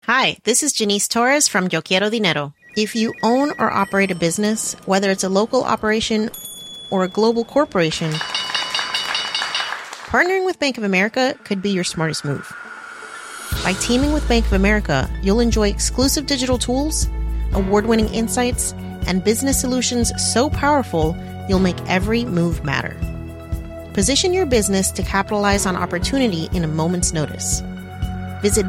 Hi, this is Janice Torres from Yo Quiero Dinero. If you own or operate a business, whether it's a local operation or a global corporation, partnering with Bank of America could be your smartest move. By teaming with Bank of America, you'll enjoy exclusive digital tools, award-winning insights, and business solutions so powerful, you'll make every move matter. Position your business to capitalize on opportunity in a moment's notice. Visit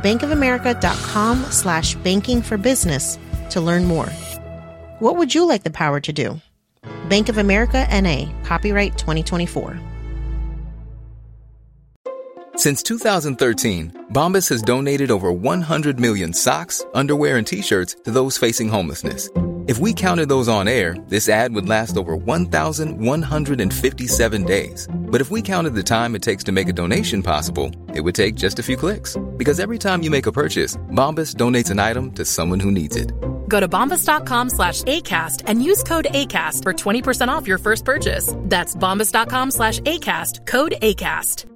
bankofamerica.com/bankingforbusiness to learn more. What would you like the power to do? Bank of America N.A., copyright 2024. Since 2013, Bombas has donated over 100 million socks, underwear, and T-shirts to those facing homelessness. If we counted those on air, this ad would last over 1,157 days. But if we counted the time it takes to make a donation possible, it would take just a few clicks. Because every time you make a purchase, Bombas donates an item to someone who needs it. Go to bombas.com/ACAST and use code ACAST for 20% off your first purchase. That's bombas.com/ACAST, code ACAST.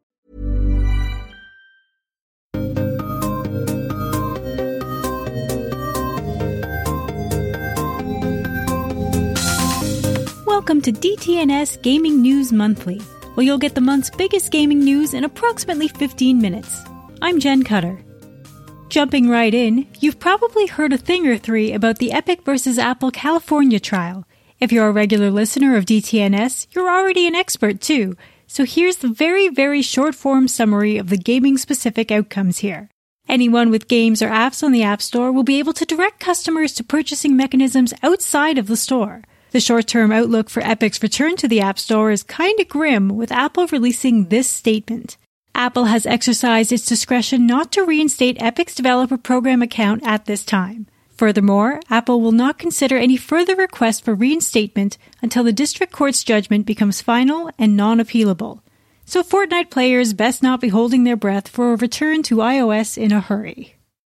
Welcome to DTNS Gaming News Monthly, where you'll get the month's biggest gaming news in approximately 15 minutes. I'm Jen Cutter. Jumping right in, you've probably heard a thing or three about the Epic vs. Apple California trial. If you're a regular listener of DTNS, you're already an expert too, so here's the very, very short-form summary of the gaming-specific outcomes here. Anyone with games or apps on the App Store will be able to direct customers to purchasing mechanisms outside of the store. The short-term outlook for Epic's return to the App Store is kinda grim, with Apple releasing this statement. Apple has exercised its discretion not to reinstate Epic's developer program account at this time. Furthermore, Apple will not consider any further request for reinstatement until the district court's judgment becomes final and non-appealable. So Fortnite players best not be holding their breath for a return to iOS in a hurry.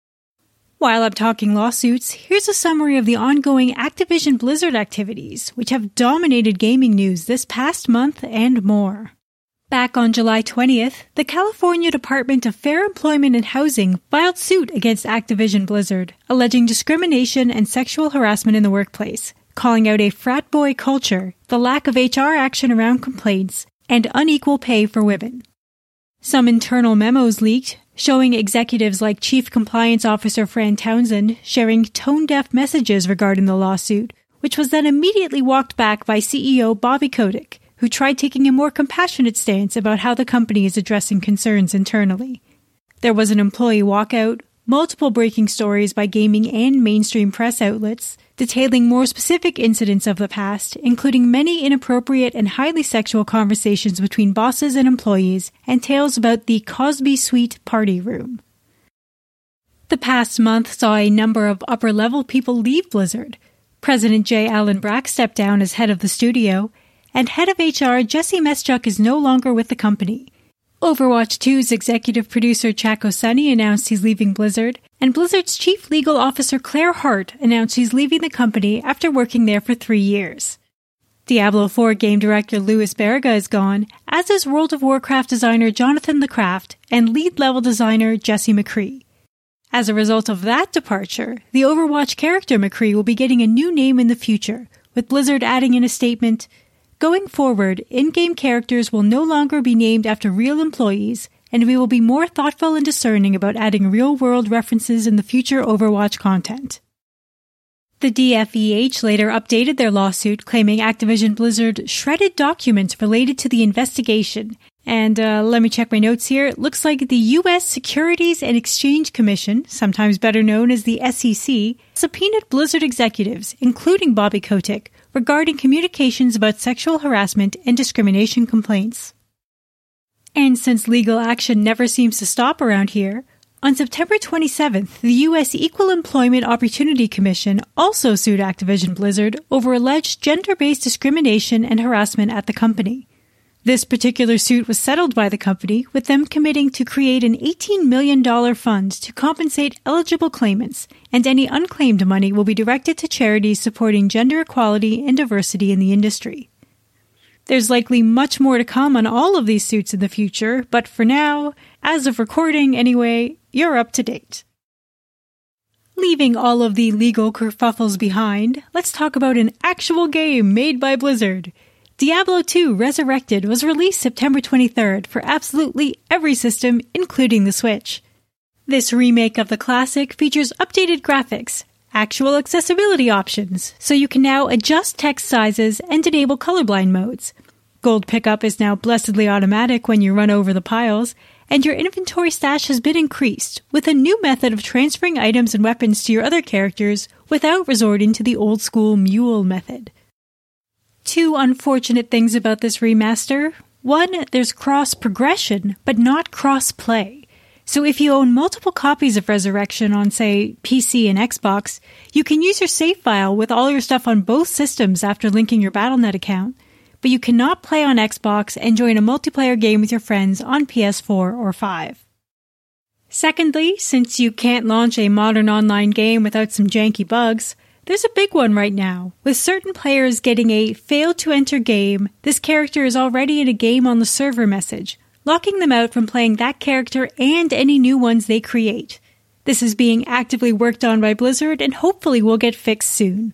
While I'm talking lawsuits, here's a summary of the ongoing Activision Blizzard activities, which have dominated gaming news this past month and more. Back on July 20th, the California Department of Fair Employment and Housing filed suit against Activision Blizzard, alleging discrimination and sexual harassment in the workplace, calling out a frat boy culture, the lack of HR action around complaints, and unequal pay for women. Some internal memos leaked, showing executives like Chief Compliance Officer Fran Townsend sharing tone-deaf messages regarding the lawsuit, which was then immediately walked back by CEO Bobby Kotick, who tried taking a more compassionate stance about how the company is addressing concerns internally. There was an employee walkout, multiple breaking stories by gaming and mainstream press outlets, detailing more specific incidents of the past, including many inappropriate and highly sexual conversations between bosses and employees, and tales about the Cosby Suite party room. The past month saw a number of upper-level people leave Blizzard. President J. Allen Brack stepped down as head of the studio, and head of HR Jesse Meschuk is no longer with the company. Overwatch 2's executive producer Chaco Sunny announced he's leaving Blizzard, and Blizzard's chief legal officer Claire Hart announced she's leaving the company after working there for 3 years. Diablo 4 game director Louis Berga is gone, as is World of Warcraft designer Jonathan LeCraft and lead-level designer Jesse McCree. As a result of that departure, the Overwatch character McCree will be getting a new name in the future, with Blizzard adding in a statement, "Going forward, in-game characters will no longer be named after real employees, and we will be more thoughtful and discerning about adding real-world references in the future Overwatch content." The DFEH later updated their lawsuit, claiming Activision Blizzard shredded documents related to the investigation. And let me check my notes here. It looks like the U.S. Securities and Exchange Commission, sometimes better known as the SEC, subpoenaed Blizzard executives, including Bobby Kotick, regarding communications about sexual harassment and discrimination complaints. And since legal action never seems to stop around here, on September 27th, the U.S. Equal Employment Opportunity Commission also sued Activision Blizzard over alleged gender-based discrimination and harassment at the company. This particular suit was settled by the company, with them committing to create an $18 million fund to compensate eligible claimants, and any unclaimed money will be directed to charities supporting gender equality and diversity in the industry. There's likely much more to come on all of these suits in the future, but for now, as of recording anyway, you're up to date. Leaving all of the legal kerfuffles behind, let's talk about an actual game made by Blizzard. Diablo II Resurrected was released September 23rd for absolutely every system, including the Switch. This remake of the classic features updated graphics, actual accessibility options, so you can now adjust text sizes and enable colorblind modes. Gold pickup is now blessedly automatic when you run over the piles, and your inventory stash has been increased with a new method of transferring items and weapons to your other characters without resorting to the old-school mule method. Two unfortunate things about this remaster. One, there's cross-progression, but not cross-play. So if you own multiple copies of Resurrection on, say, PC and Xbox, you can use your save file with all your stuff on both systems after linking your Battle.net account, but you cannot play on Xbox and join a multiplayer game with your friends on PS4 or 5. Secondly, since you can't launch a modern online game without some janky bugs, there's a big one right now, with certain players getting a failed to enter game, this character is already in a game on the server message, locking them out from playing that character and any new ones they create. This is being actively worked on by Blizzard and hopefully will get fixed soon.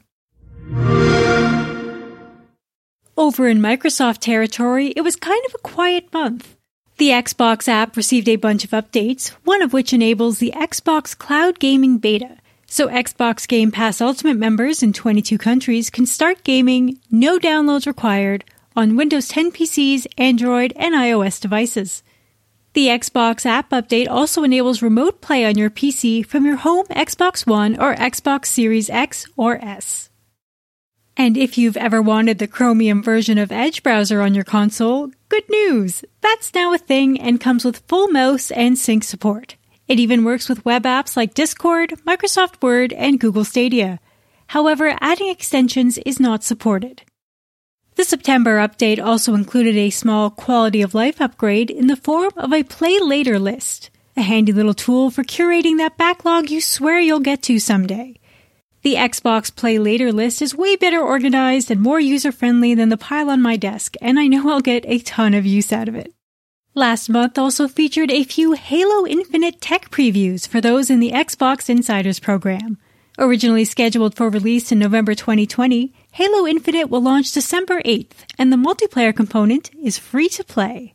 Over in Microsoft territory, it was kind of a quiet month. The Xbox app received a bunch of updates, one of which enables the Xbox Cloud Gaming Beta. So Xbox Game Pass Ultimate members in 22 countries can start gaming, no downloads required, on Windows 10 PCs, Android, and iOS devices. The Xbox app update also enables remote play on your PC from your home Xbox One or Xbox Series X or S. And if you've ever wanted the Chromium version of Edge browser on your console, good news! That's now a thing and comes with full mouse and sync support. It even works with web apps like Discord, Microsoft Word, and Google Stadia. However, adding extensions is not supported. The September update also included a small quality of life upgrade in the form of a Play Later list, a handy little tool for curating that backlog you swear you'll get to someday. The Xbox Play Later list is way better organized and more user-friendly than the pile on my desk, and I know I'll get a ton of use out of it. Last month also featured a few Halo Infinite tech previews for those in the Xbox Insiders program. Originally scheduled for release in November 2020, Halo Infinite will launch December 8th, and the multiplayer component is free to play.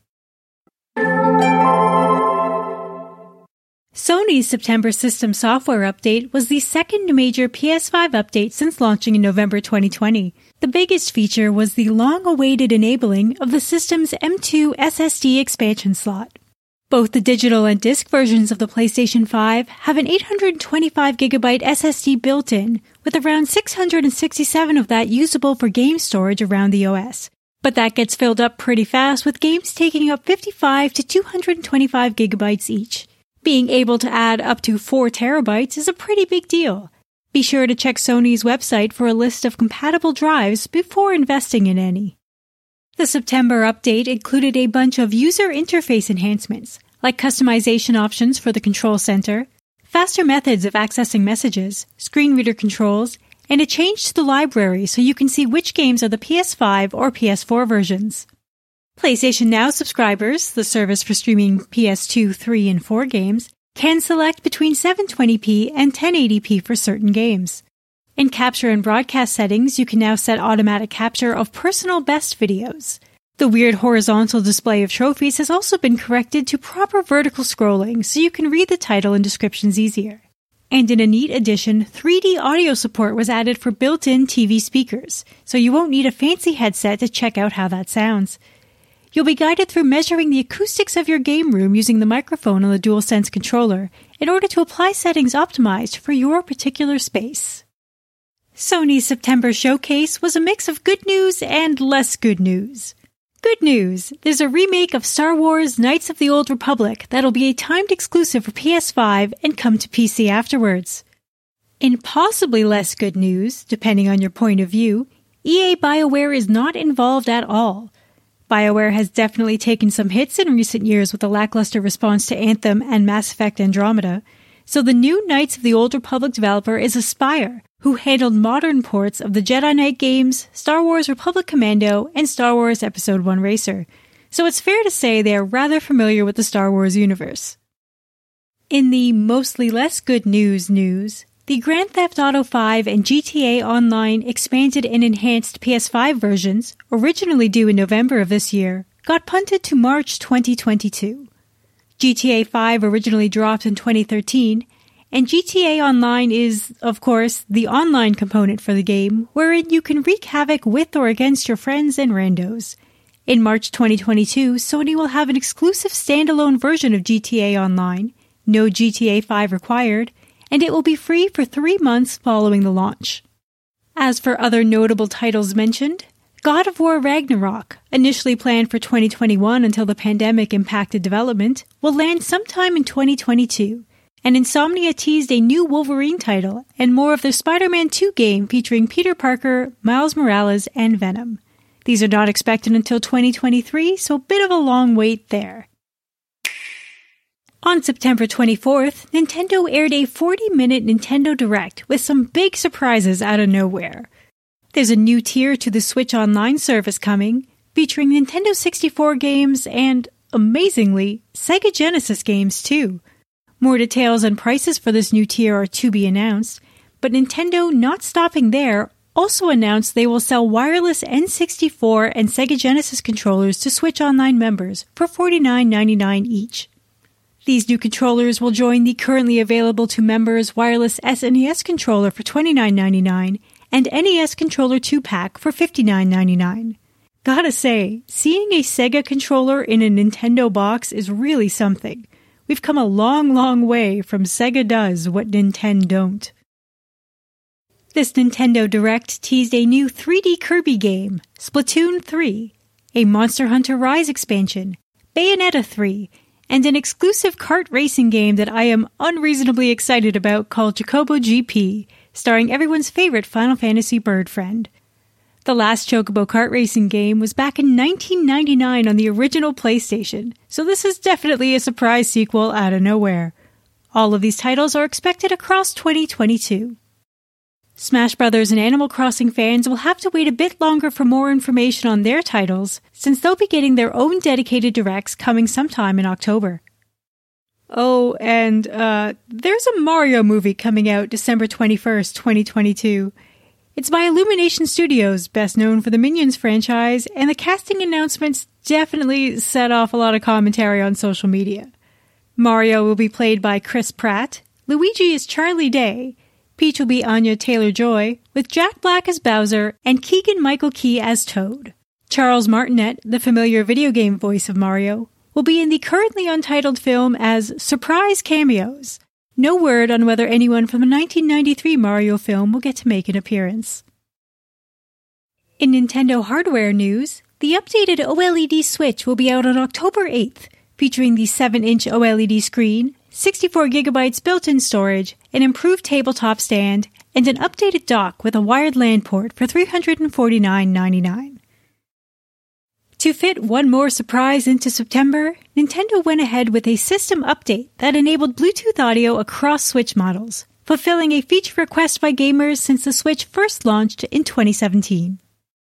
Sony's September system software update was the second major PS5 update since launching in November 2020. The biggest feature was the long-awaited enabling of the system's M2 SSD expansion slot. Both the digital and disc versions of the PlayStation 5 have an 825GB SSD built in, with around 667 of that usable for game storage around the OS. But that gets filled up pretty fast, with games taking up 55 to 225GB each. Being able to add up to 4 terabytes is a pretty big deal. Be sure to check Sony's website for a list of compatible drives before investing in any. The September update included a bunch of user interface enhancements, like customization options for the control center, faster methods of accessing messages, screen reader controls, and a change to the library so you can see which games are the PS5 or PS4 versions. PlayStation Now subscribers, the service for streaming PS2, 3, and 4 games, can select between 720p and 1080p for certain games. In capture and broadcast settings, you can now set automatic capture of personal best videos. The weird horizontal display of trophies has also been corrected to proper vertical scrolling so you can read the title and descriptions easier. And in a neat addition, 3D audio support was added for built-in TV speakers, so you won't need a fancy headset to check out how that sounds. You'll be guided through measuring the acoustics of your game room using the microphone on the DualSense controller in order to apply settings optimized for your particular space. Sony's September showcase was a mix of good news and less good news. Good news! There's a remake of Star Wars Knights of the Old Republic that'll be a timed exclusive for PS5 and come to PC afterwards. In possibly less good news, depending on your point of view, EA BioWare is not involved at all. BioWare has definitely taken some hits in recent years with a lackluster response to Anthem and Mass Effect Andromeda, so the new Knights of the Old Republic developer is Aspyr, who handled modern ports of the Jedi Knight games, Star Wars Republic Commando, and Star Wars Episode I Racer, so it's fair to say they are rather familiar with the Star Wars universe. In the mostly less good news, the Grand Theft Auto 5 and GTA Online expanded and enhanced PS5 versions, originally due in November of this year, got punted to March 2022. GTA 5 originally dropped in 2013, and GTA Online is, of course, the online component for the game, wherein you can wreak havoc with or against your friends and randos. In March 2022, Sony will have an exclusive standalone version of GTA Online, no GTA 5 required, and it will be free for 3 months following the launch. As for other notable titles mentioned, God of War Ragnarok, initially planned for 2021 until the pandemic impacted development, will land sometime in 2022. And Insomnia teased a new Wolverine title and more of their Spider-Man 2 game featuring Peter Parker, Miles Morales, and Venom. These are not expected until 2023, so a bit of a long wait there. On September 24th, Nintendo aired a 40-minute Nintendo Direct with some big surprises out of nowhere. There's a new tier to the Switch Online service coming, featuring Nintendo 64 games and, amazingly, Sega Genesis games too. More details and prices for this new tier are to be announced, but Nintendo, not stopping there, also announced they will sell wireless N64 and Sega Genesis controllers to Switch Online members for $49.99 each. These new controllers will join the currently available to members wireless SNES controller for $29.99 and NES controller 2-pack for $59.99. Gotta say, seeing a Sega controller in a Nintendo box is really something. We've come a long, long way from Sega does what Nintendo don't. This Nintendo Direct teased a new 3D Kirby game, Splatoon 3, a Monster Hunter Rise expansion, Bayonetta 3, and an exclusive kart racing game that I am unreasonably excited about called Chocobo GP, starring everyone's favorite Final Fantasy bird friend. The last Chocobo kart racing game was back in 1999 on the original PlayStation, so this is definitely a surprise sequel out of nowhere. All of these titles are expected across 2022. Smash Bros. And Animal Crossing fans will have to wait a bit longer for more information on their titles, since they'll be getting their own dedicated directs coming sometime in October. Oh, and there's a Mario movie coming out December 21st, 2022. It's by Illumination Studios, best known for the Minions franchise, and the casting announcements definitely set off a lot of commentary on social media. Mario will be played by Chris Pratt, Luigi is Charlie Day, Peach will be Anya Taylor-Joy, with Jack Black as Bowser and Keegan-Michael Key as Toad. Charles Martinet, the familiar video game voice of Mario, will be in the currently untitled film as surprise cameos. No word on whether anyone from the 1993 Mario film will get to make an appearance. In Nintendo hardware news, the updated OLED Switch will be out on October 8th, featuring the 7-inch OLED screen, 64GB built-in storage, an improved tabletop stand, and an updated dock with a wired LAN port for $349.99. To fit one more surprise into September, Nintendo went ahead with a system update that enabled Bluetooth audio across Switch models, fulfilling a feature request by gamers since the Switch first launched in 2017.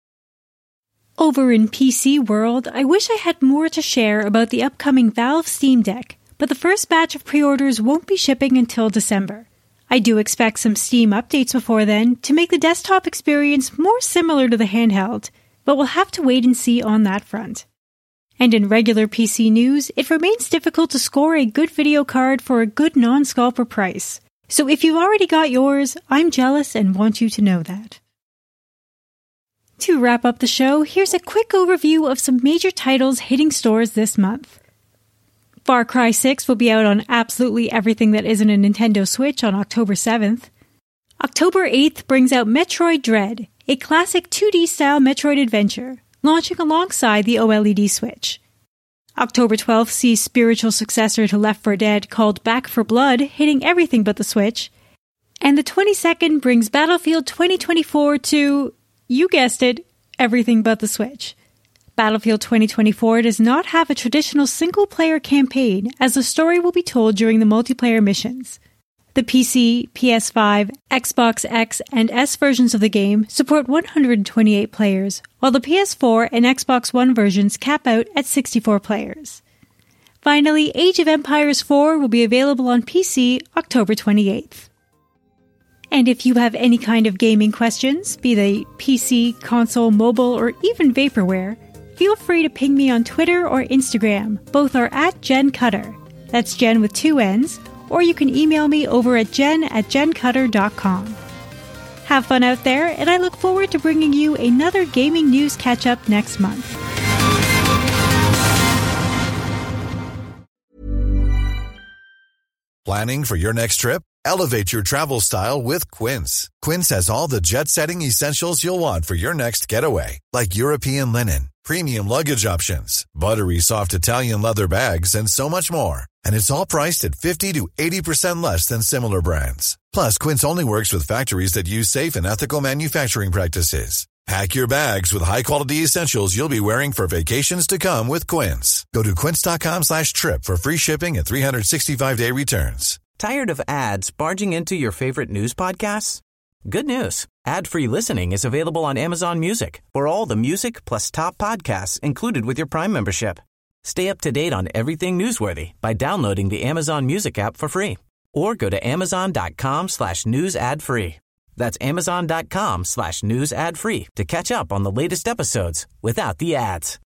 Over in PC world, I wish I had more to share about the upcoming Valve Steam Deck, but the first batch of pre-orders won't be shipping until December. I do expect some Steam updates before then to make the desktop experience more similar to the handheld, but we'll have to wait and see on that front. And in regular PC news, it remains difficult to score a good video card for a good non-scalper price. So if you've already got yours, I'm jealous and want you to know that. To wrap up the show, here's a quick overview of some major titles hitting stores this month. Far Cry 6 will be out on absolutely everything that isn't a Nintendo Switch on October 7th. October 8th brings out Metroid Dread, a classic 2D-style Metroid adventure, launching alongside the OLED Switch. October 12th sees spiritual successor to Left 4 Dead called Back 4 Blood hitting everything but the Switch. And the 22nd brings Battlefield 2024 to, you guessed it, everything but the Switch. Battlefield 2024 does not have a traditional single-player campaign, as the story will be told during the multiplayer missions. The PC, PS5, Xbox X, and S versions of the game support 128 players, while the PS4 and Xbox One versions cap out at 64 players. Finally, Age of Empires 4 will be available on PC October 28th. And if you have any kind of gaming questions, be they PC, console, mobile, or even vaporware, feel free to ping me on Twitter or Instagram. Both are at Jen Cutter. That's Jen with 2 N's, or you can email me over at jen@jencutter.com. Have fun out there, and I look forward to bringing you another gaming news catch-up next month. Planning for your next trip? Elevate your travel style with Quince. Quince has all the jet-setting essentials you'll want for your next getaway, like European linen, premium luggage options, buttery soft Italian leather bags, and so much more. And it's all priced at 50 to 80% less than similar brands. Plus, Quince only works with factories that use safe and ethical manufacturing practices. Pack your bags with high-quality essentials you'll be wearing for vacations to come with Quince. Go to quince.com/trip for free shipping and 365-day returns. Tired of ads barging into your favorite news podcasts? Good news. Ad-free listening is available on Amazon Music for all the music plus top podcasts included with your Prime membership. Stay up to date on everything newsworthy by downloading the Amazon Music app for free or go to amazon.com/news ad free. That's amazon.com/news ad free to catch up on the latest episodes without the ads.